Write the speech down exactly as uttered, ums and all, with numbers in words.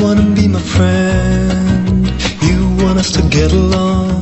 wanna be my friend. You want us to get along.